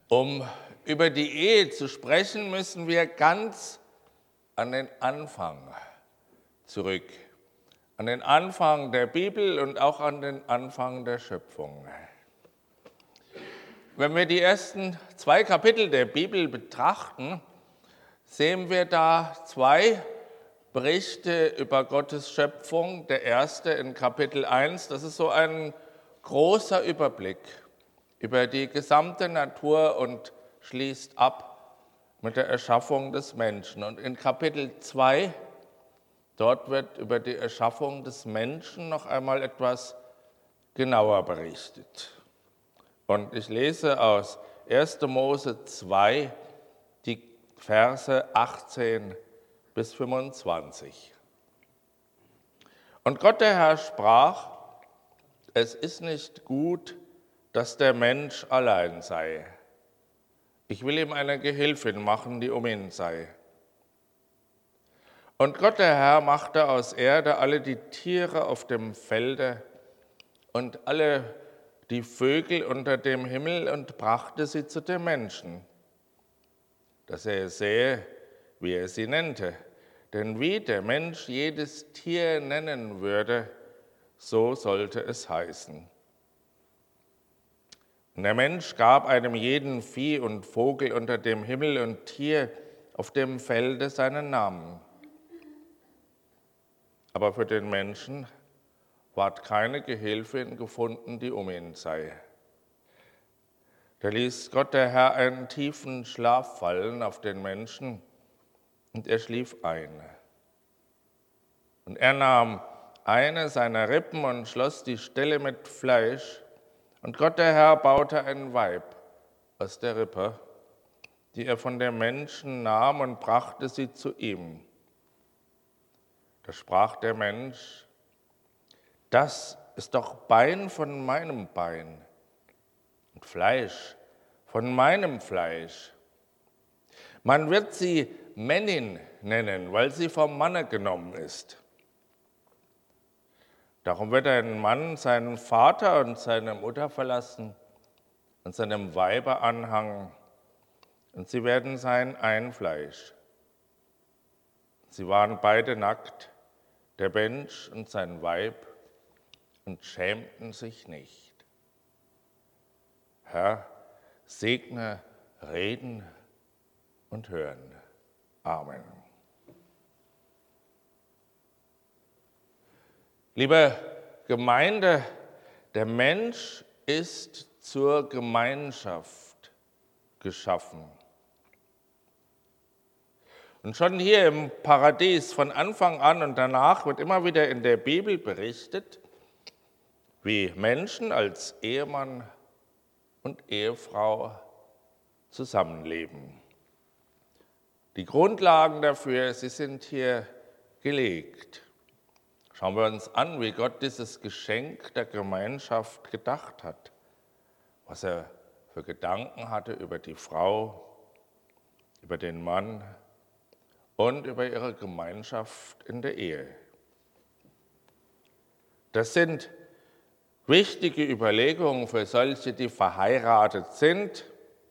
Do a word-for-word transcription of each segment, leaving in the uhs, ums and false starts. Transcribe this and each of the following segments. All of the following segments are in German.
Um über die Ehe zu sprechen, müssen wir ganz an den Anfang zurück. An den Anfang der Bibel und auch an den Anfang der Schöpfung. Wenn wir die ersten zwei Kapitel der Bibel betrachten, sehen wir da zwei Berichte über Gottes Schöpfung. Der erste in Kapitel eins, das ist so ein großer Überblick über die gesamte Natur und schließt ab mit der Erschaffung des Menschen. Und in Kapitel zwei, dort wird über die Erschaffung des Menschen noch einmal etwas genauer berichtet. Und ich lese aus erster Mose zwei die Verse achtzehn bis fünfundzwanzig. Und Gott der Herr sprach: Es ist nicht gut, dass der Mensch allein sei. Ich will ihm eine Gehilfin machen, die um ihn sei. Und Gott der Herr machte aus Erde alle die Tiere auf dem Felde und alle die Vögel unter dem Himmel und brachte sie zu dem Menschen, dass er sähe, wie er sie nennte. Denn wie der Mensch jedes Tier nennen würde, so sollte es heißen. Und der Mensch gab einem jeden Vieh und Vogel unter dem Himmel und Tier auf dem Felde seinen Namen. Aber für den Menschen ward keine Gehilfin gefunden, die um ihn sei. Da ließ Gott der Herr einen tiefen Schlaf fallen auf den Menschen, und er schlief ein. Und er nahm eine seiner Rippen und schloss die Stelle mit Fleisch. Und Gott der Herr baute ein Weib aus der Rippe, die er von dem Menschen nahm und brachte sie zu ihm. Da sprach der Mensch: Das ist doch Bein von meinem Bein und Fleisch von meinem Fleisch. Man wird sie Männin nennen, weil sie vom Manne genommen ist. Darum wird ein Mann seinen Vater und seine Mutter verlassen und seinem Weibe anhangen, und sie werden sein ein Fleisch. Sie waren beide nackt, der Mensch und sein Weib, und schämten sich nicht. Herr, segne Reden und Hören. Amen. Liebe Gemeinde, der Mensch ist zur Gemeinschaft geschaffen. Und schon hier im Paradies von Anfang an und danach wird immer wieder in der Bibel berichtet, wie Menschen als Ehemann und Ehefrau zusammenleben. Die Grundlagen dafür, sie sind hier gelegt. Schauen wir uns an, wie Gott dieses Geschenk der Gemeinschaft gedacht hat, was er für Gedanken hatte über die Frau, über den Mann und über ihre Gemeinschaft in der Ehe. Das sind wichtige Überlegungen für solche, die verheiratet sind,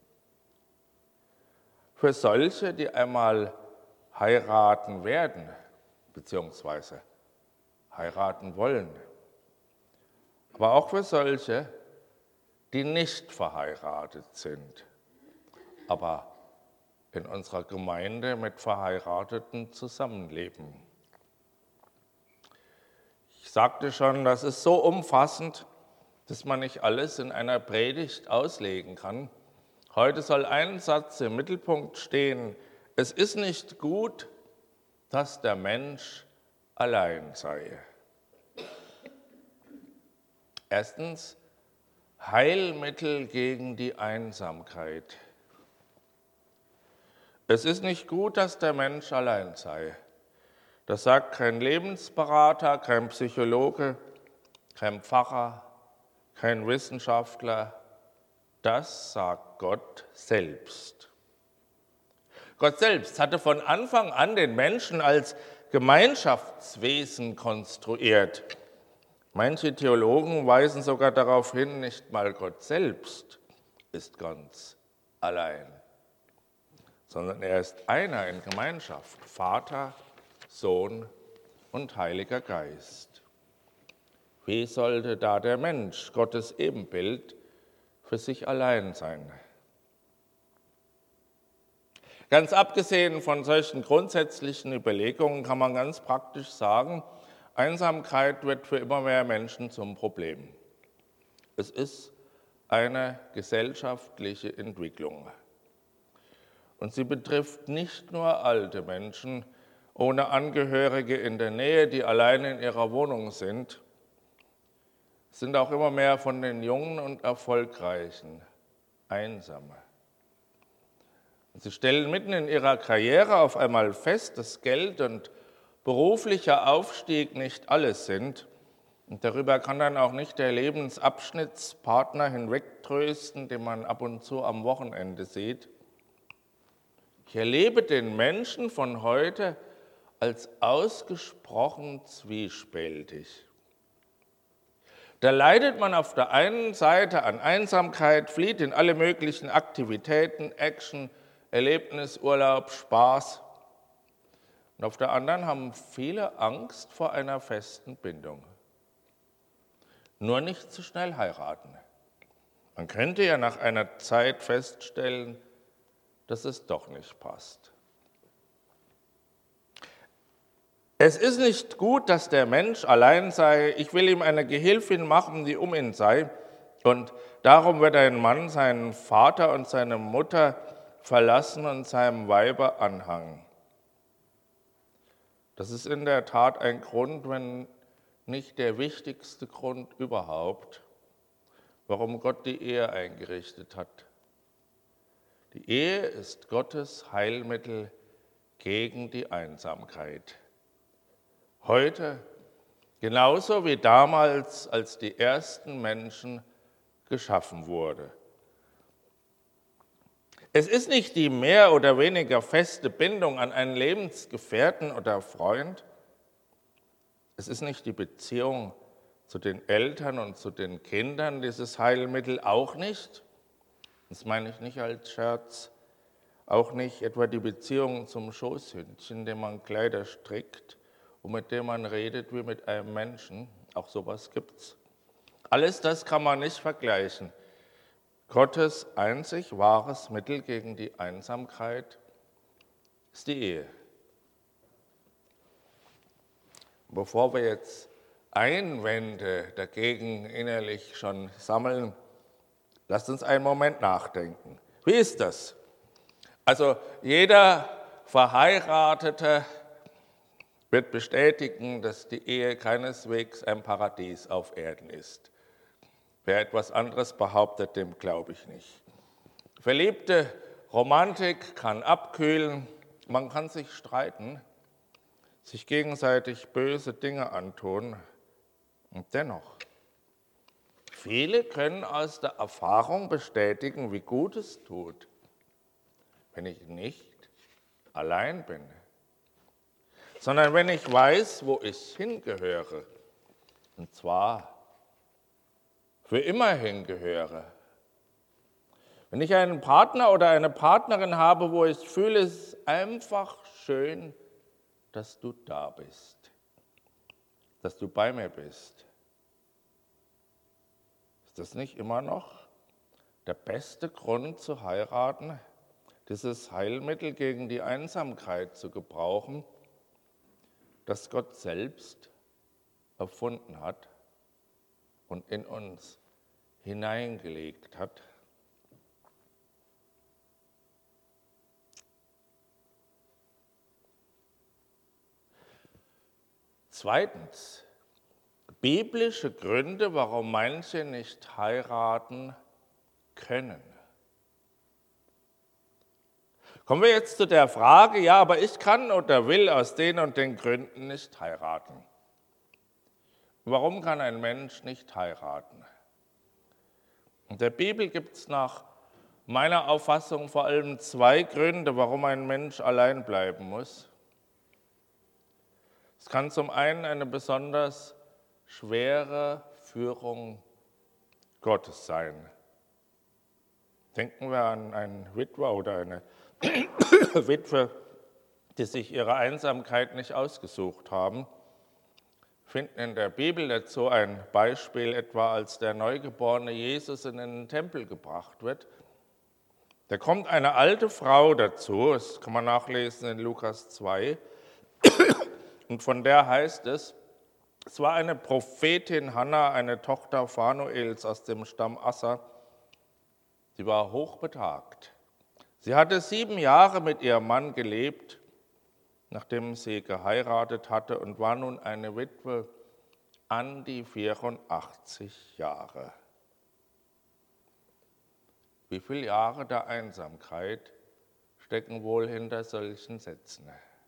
für solche, die einmal heiraten werden, beziehungsweise heiraten wollen, aber auch für solche, die nicht verheiratet sind, aber in unserer Gemeinde mit Verheirateten zusammenleben. Ich sagte schon, das ist so umfassend, dass man nicht alles in einer Predigt auslegen kann. Heute soll ein Satz im Mittelpunkt stehen: Es ist nicht gut, dass der Mensch allein sei. Erstens, Heilmittel gegen die Einsamkeit. Es ist nicht gut, dass der Mensch allein sei. Das sagt kein Lebensberater, kein Psychologe, kein Pfarrer, kein Wissenschaftler. Das sagt Gott selbst. Gott selbst hatte von Anfang an den Menschen als Gemeinschaftswesen konstruiert. Manche Theologen weisen sogar darauf hin, nicht mal Gott selbst ist ganz allein, sondern er ist einer in Gemeinschaft, Vater, Sohn und Heiliger Geist. Wie sollte da der Mensch, Gottes Ebenbild, für sich allein sein? Ganz abgesehen von solchen grundsätzlichen Überlegungen kann man ganz praktisch sagen, Einsamkeit wird für immer mehr Menschen zum Problem. Es ist eine gesellschaftliche Entwicklung. Und sie betrifft nicht nur alte Menschen ohne Angehörige in der Nähe, die allein in ihrer Wohnung sind. Es sind auch immer mehr von den Jungen und Erfolgreichen Einsame. Und sie stellen mitten in ihrer Karriere auf einmal fest, dass Geld und beruflicher Aufstieg nicht alles sind. Und darüber kann dann auch nicht der Lebensabschnittspartner hinwegtrösten, den man ab und zu am Wochenende sieht. Ich erlebe den Menschen von heute als ausgesprochen zwiespältig. Da leidet man auf der einen Seite an Einsamkeit, flieht in alle möglichen Aktivitäten, Action, Erlebnis, Urlaub, Spaß. Und auf der anderen haben viele Angst vor einer festen Bindung. Nur nicht zu schnell heiraten. Man könnte ja nach einer Zeit feststellen, dass es doch nicht passt. Es ist nicht gut, dass der Mensch allein sei. Ich will ihm eine Gehilfin machen, die um ihn sei. Und darum wird ein Mann seinen Vater und seine Mutter verlassen und seinem Weibe anhangen. Das ist in der Tat ein Grund, wenn nicht der wichtigste Grund überhaupt, warum Gott die Ehe eingerichtet hat. Die Ehe ist Gottes Heilmittel gegen die Einsamkeit. Heute genauso wie damals, als die ersten Menschen geschaffen wurden. Es ist nicht die mehr oder weniger feste Bindung an einen Lebensgefährten oder Freund. Es ist nicht die Beziehung zu den Eltern und zu den Kindern, dieses Heilmittel auch nicht. Das meine ich nicht als Scherz. Auch nicht etwa die Beziehung zum Schoßhündchen, dem man Kleider strickt und mit dem man redet wie mit einem Menschen. Auch sowas gibt's. Alles das kann man nicht vergleichen. Gottes einzig wahres Mittel gegen die Einsamkeit ist die Ehe. Bevor wir jetzt Einwände dagegen innerlich schon sammeln, lasst uns einen Moment nachdenken. Wie ist das? Also jeder Verheiratete wird bestätigen, dass die Ehe keineswegs ein Paradies auf Erden ist. Wer etwas anderes behauptet, dem glaube ich nicht. Verliebte Romantik kann abkühlen, man kann sich streiten, sich gegenseitig böse Dinge antun. Und dennoch, viele können aus der Erfahrung bestätigen, wie gut es tut, wenn ich nicht allein bin, sondern wenn ich weiß, wo ich hingehöre, und zwar für immer hingehöre. Wenn ich einen Partner oder eine Partnerin habe, wo ich fühle, es ist einfach schön, dass du da bist, dass du bei mir bist. Ist das nicht immer noch der beste Grund zu heiraten, dieses Heilmittel gegen die Einsamkeit zu gebrauchen, das Gott selbst erfunden hat und in uns hineingelegt hat? Zweitens, biblische Gründe, warum manche nicht heiraten können. Kommen wir jetzt zu der Frage, ja, aber ich kann oder will aus den und den Gründen nicht heiraten. Warum kann ein Mensch nicht heiraten? In der Bibel gibt es nach meiner Auffassung vor allem zwei Gründe, warum ein Mensch allein bleiben muss. Es kann zum einen eine besonders schwere Führung Gottes sein. Denken wir an einen Witwer oder eine Witwe, die sich ihre Einsamkeit nicht ausgesucht haben. Wir finden in der Bibel dazu ein Beispiel, etwa als der neugeborene Jesus in den Tempel gebracht wird. Da kommt eine alte Frau dazu, das kann man nachlesen in Lukas zwei, und von der heißt es, es war eine Prophetin Hannah, eine Tochter Phanuels aus dem Stamm Asser. Sie war hochbetagt. Sie hatte sieben Jahre mit ihrem Mann gelebt, nachdem sie geheiratet hatte, und war nun eine Witwe an die vierundachtzig Jahre. Wie viele Jahre der Einsamkeit stecken wohl hinter solchen Sätzen?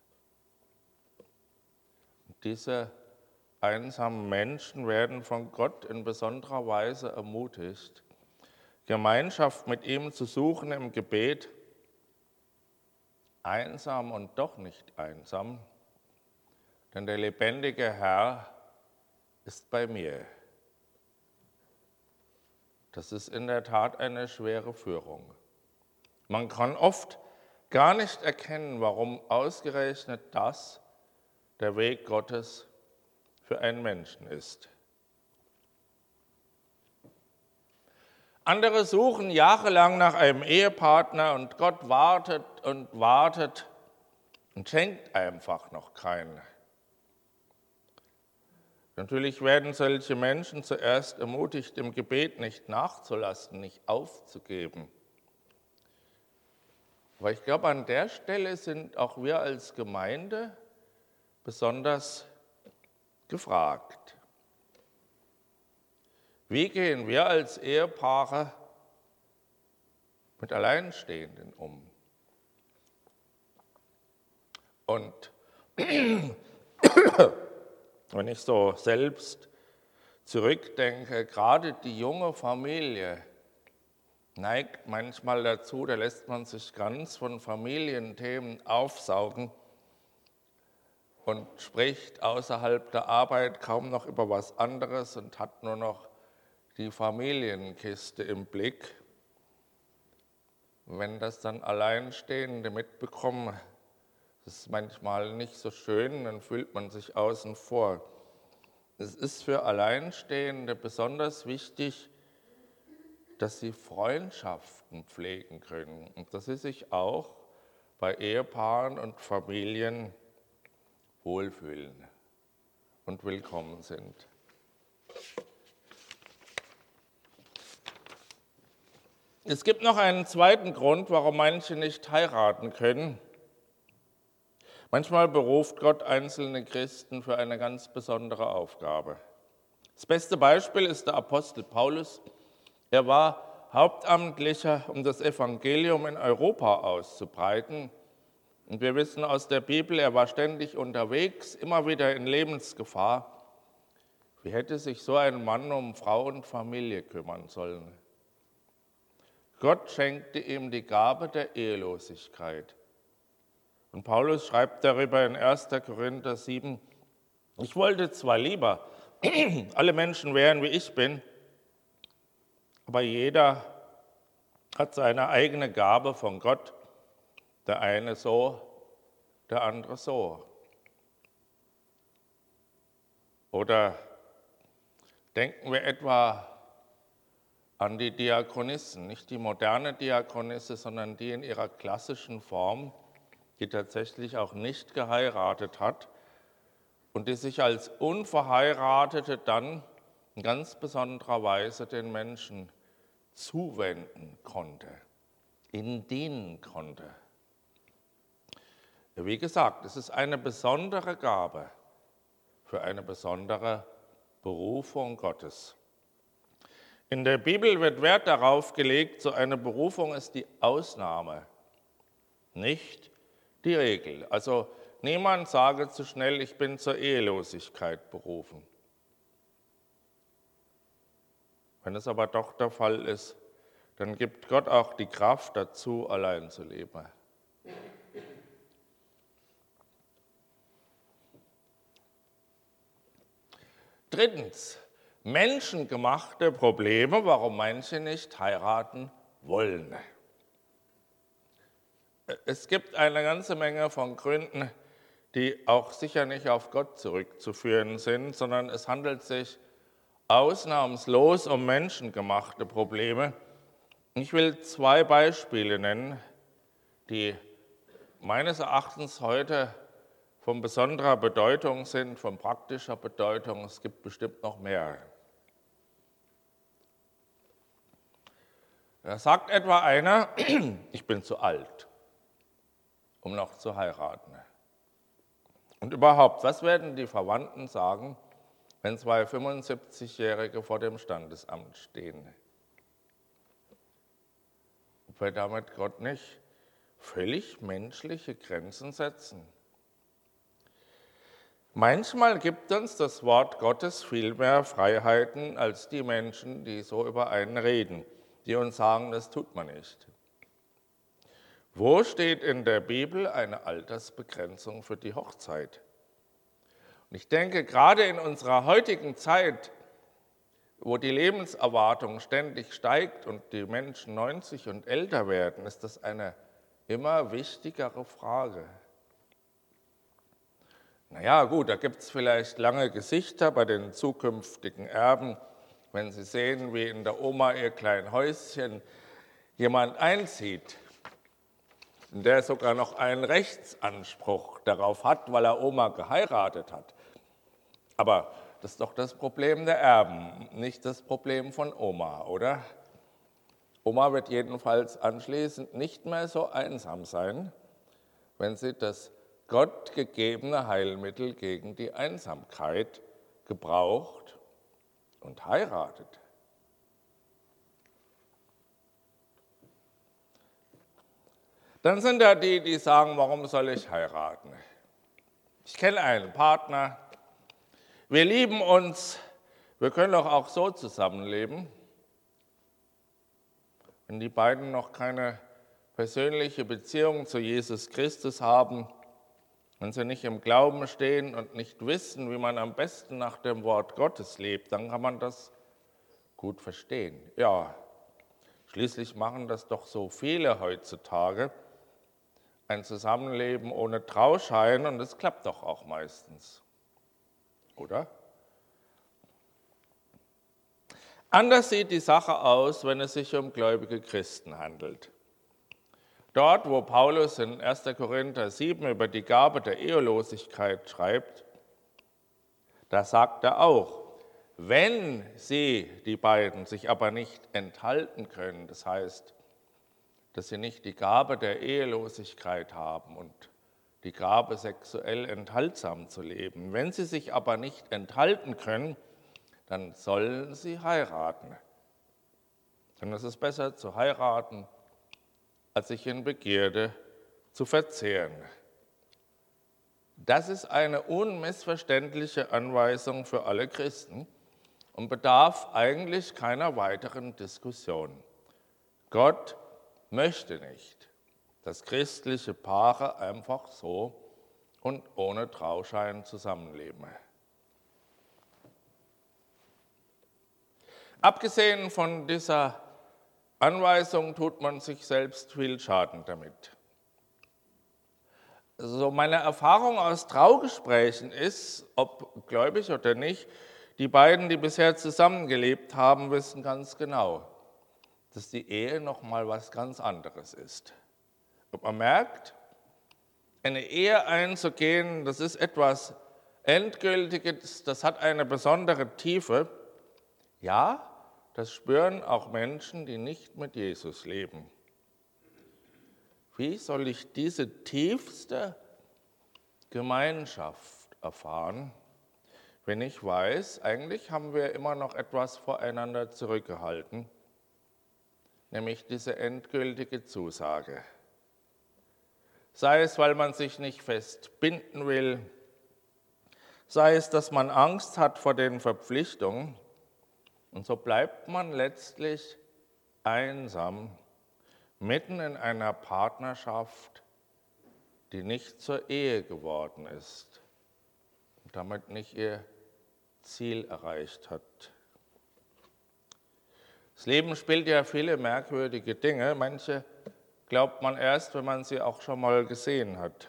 Und diese einsamen Menschen werden von Gott in besonderer Weise ermutigt, Gemeinschaft mit ihm zu suchen im Gebet, einsam und doch nicht einsam, denn der lebendige Herr ist bei mir. Das ist in der Tat eine schwere Führung. Man kann oft gar nicht erkennen, warum ausgerechnet das der Weg Gottes für einen Menschen ist. Andere suchen jahrelang nach einem Ehepartner und Gott wartet und wartet und schenkt einfach noch keinen. Natürlich werden solche Menschen zuerst ermutigt, im Gebet nicht nachzulassen, nicht aufzugeben. Aber ich glaube, an der Stelle sind auch wir als Gemeinde besonders gefragt. Wie gehen wir als Ehepaare mit Alleinstehenden um? Und wenn ich so selbst zurückdenke, gerade die junge Familie neigt manchmal dazu, da lässt man sich ganz von Familienthemen aufsaugen und spricht außerhalb der Arbeit kaum noch über was anderes und hat nur noch die Familienkiste im Blick. Wenn das dann Alleinstehende mitbekommen, das ist manchmal nicht so schön, dann fühlt man sich außen vor. Es ist für Alleinstehende besonders wichtig, dass sie Freundschaften pflegen können und dass sie sich auch bei Ehepaaren und Familien wohlfühlen und willkommen sind. Es gibt noch einen zweiten Grund, warum manche nicht heiraten können. Manchmal beruft Gott einzelne Christen für eine ganz besondere Aufgabe. Das beste Beispiel ist der Apostel Paulus. Er war Hauptamtlicher, um das Evangelium in Europa auszubreiten. Und wir wissen aus der Bibel, er war ständig unterwegs, immer wieder in Lebensgefahr. Wie hätte sich so ein Mann um Frau und Familie kümmern sollen? Gott schenkte ihm die Gabe der Ehelosigkeit. Und Paulus schreibt darüber in erster Korinther sieben, ich wollte zwar lieber alle Menschen wären, wie ich bin, aber jeder hat seine eigene Gabe von Gott, der eine so, der andere so. Oder denken wir etwa an die Diakonissen, nicht die moderne Diakonisse, sondern die in ihrer klassischen Form, die tatsächlich auch nicht geheiratet hat und die sich als Unverheiratete dann in ganz besonderer Weise den Menschen zuwenden konnte, ihnen dienen konnte. Wie gesagt, es ist eine besondere Gabe für eine besondere Berufung Gottes. In der Bibel wird Wert darauf gelegt, so eine Berufung ist die Ausnahme, nicht die Regel. Also niemand sage zu schnell, ich bin zur Ehelosigkeit berufen. Wenn es aber doch der Fall ist, dann gibt Gott auch die Kraft dazu, allein zu leben. Drittens, menschengemachte Probleme, warum manche nicht heiraten wollen. Es gibt eine ganze Menge von Gründen, die auch sicher nicht auf Gott zurückzuführen sind, sondern es handelt sich ausnahmslos um menschengemachte Probleme. Ich will zwei Beispiele nennen, die meines Erachtens heute von besonderer Bedeutung sind, von praktischer Bedeutung. Es gibt bestimmt noch mehr. Da sagt etwa einer, ich bin zu alt, um noch zu heiraten. Und überhaupt, was werden die Verwandten sagen, wenn zwei fünfundsiebzigjährige vor dem Standesamt stehen? Ob wir damit Gott nicht völlig menschliche Grenzen setzen? Manchmal gibt uns das Wort Gottes viel mehr Freiheiten als die Menschen, die so über einen reden, die uns sagen, das tut man nicht. Wo steht in der Bibel eine Altersbegrenzung für die Hochzeit? Und ich denke, gerade in unserer heutigen Zeit, wo die Lebenserwartung ständig steigt und die Menschen neunzig und älter werden, ist das eine immer wichtigere Frage. Naja, gut, da gibt es vielleicht lange Gesichter bei den zukünftigen Erben, wenn sie sehen, wie in der Oma ihr kleines Häuschen jemand einzieht, der sogar noch einen Rechtsanspruch darauf hat, weil er Oma geheiratet hat. Aber das ist doch das Problem der Erben, nicht das Problem von Oma, oder? Oma wird jedenfalls anschließend nicht mehr so einsam sein, wenn sie das Gott gegebene Heilmittel gegen die Einsamkeit gebraucht und heiratet. Dann sind da die, die sagen, warum soll ich heiraten? Ich kenne einen Partner, wir lieben uns, wir können doch auch so zusammenleben. Wenn die beiden noch keine persönliche Beziehung zu Jesus Christus haben, wenn sie nicht im Glauben stehen und nicht wissen, wie man am besten nach dem Wort Gottes lebt, dann kann man das gut verstehen. Ja, schließlich machen das doch so viele heutzutage, ein Zusammenleben ohne Trauschein, und es klappt doch auch meistens, oder? Anders sieht die Sache aus, wenn es sich um gläubige Christen handelt. Dort, wo Paulus in erster Korinther sieben über die Gabe der Ehelosigkeit schreibt, da sagt er auch, wenn sie, die beiden, sich aber nicht enthalten können, das heißt, dass sie nicht die Gabe der Ehelosigkeit haben und die Gabe, sexuell enthaltsam zu leben, wenn sie sich aber nicht enthalten können, dann sollen sie heiraten. Denn es ist besser zu heiraten, als sich in Begierde zu verzehren. Das ist eine unmissverständliche Anweisung für alle Christen und bedarf eigentlich keiner weiteren Diskussion. Gott möchte nicht, dass christliche Paare einfach so und ohne Trauschein zusammenleben. Abgesehen von dieser Anweisung tut man sich selbst viel Schaden damit. Also meine Erfahrung aus Traugesprächen ist, ob gläubig oder nicht, die beiden, die bisher zusammengelebt haben, wissen ganz genau, dass die Ehe noch mal was ganz anderes ist. Und man merkt, eine Ehe einzugehen, das ist etwas Endgültiges, das hat eine besondere Tiefe. Ja, das spüren auch Menschen, die nicht mit Jesus leben. Wie soll ich diese tiefste Gemeinschaft erfahren, wenn ich weiß, eigentlich haben wir immer noch etwas voreinander zurückgehalten, nämlich diese endgültige Zusage. Sei es, weil man sich nicht fest binden will, sei es, dass man Angst hat vor den Verpflichtungen, und so bleibt man letztlich einsam, mitten in einer Partnerschaft, die nicht zur Ehe geworden ist und damit nicht ihr Ziel erreicht hat. Das Leben spielt ja viele merkwürdige Dinge. Manche glaubt man erst, wenn man sie auch schon mal gesehen hat.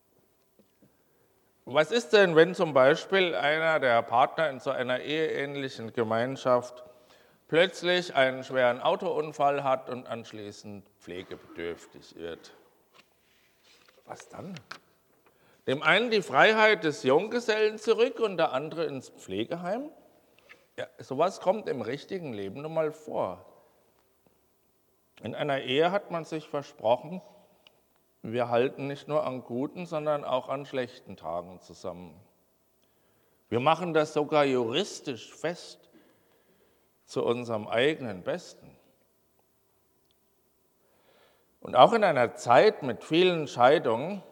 Was ist denn, wenn zum Beispiel einer der Partner in so einer eheähnlichen Gemeinschaft plötzlich einen schweren Autounfall hat und anschließend pflegebedürftig wird? Was dann? Dem einen die Freiheit des Junggesellen zurück und der andere ins Pflegeheim? Ja, sowas kommt im richtigen Leben nun mal vor. In einer Ehe hat man sich versprochen, wir halten nicht nur an guten, sondern auch an schlechten Tagen zusammen. Wir machen das sogar juristisch fest zu unserem eigenen Besten. Und auch in einer Zeit mit vielen Scheidungen,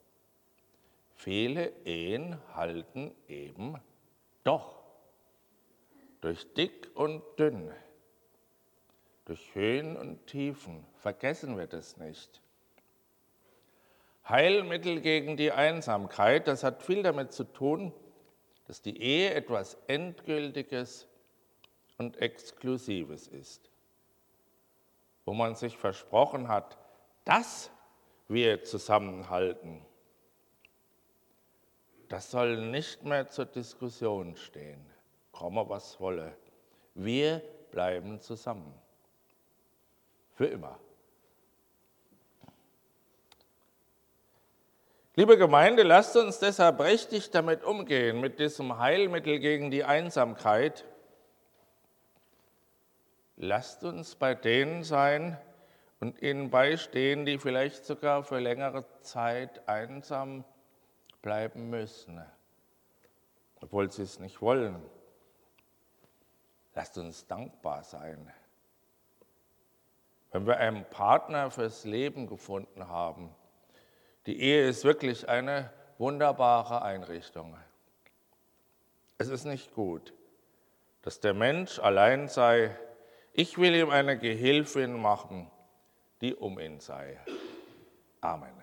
viele Ehen halten eben doch. Durch dick und dünn, durch Höhen und Tiefen, vergessen wir das nicht. Heilmittel gegen die Einsamkeit, das hat viel damit zu tun, dass die Ehe etwas Endgültiges und Exklusives ist, wo man sich versprochen hat, dass wir zusammenhalten. Das soll nicht mehr zur Diskussion stehen, komme was wolle. Wir bleiben zusammen, für immer. Liebe Gemeinde, lasst uns deshalb richtig damit umgehen, mit diesem Heilmittel gegen die Einsamkeit. Lasst uns bei denen sein und ihnen beistehen, die vielleicht sogar für längere Zeit einsam bleiben müssen, obwohl sie es nicht wollen. Lasst uns dankbar sein, wenn wir einen Partner fürs Leben gefunden haben. Die Ehe ist wirklich eine wunderbare Einrichtung. Es ist nicht gut, dass der Mensch allein sei. Ich will ihm eine Gehilfin machen, die um ihn sei. Amen.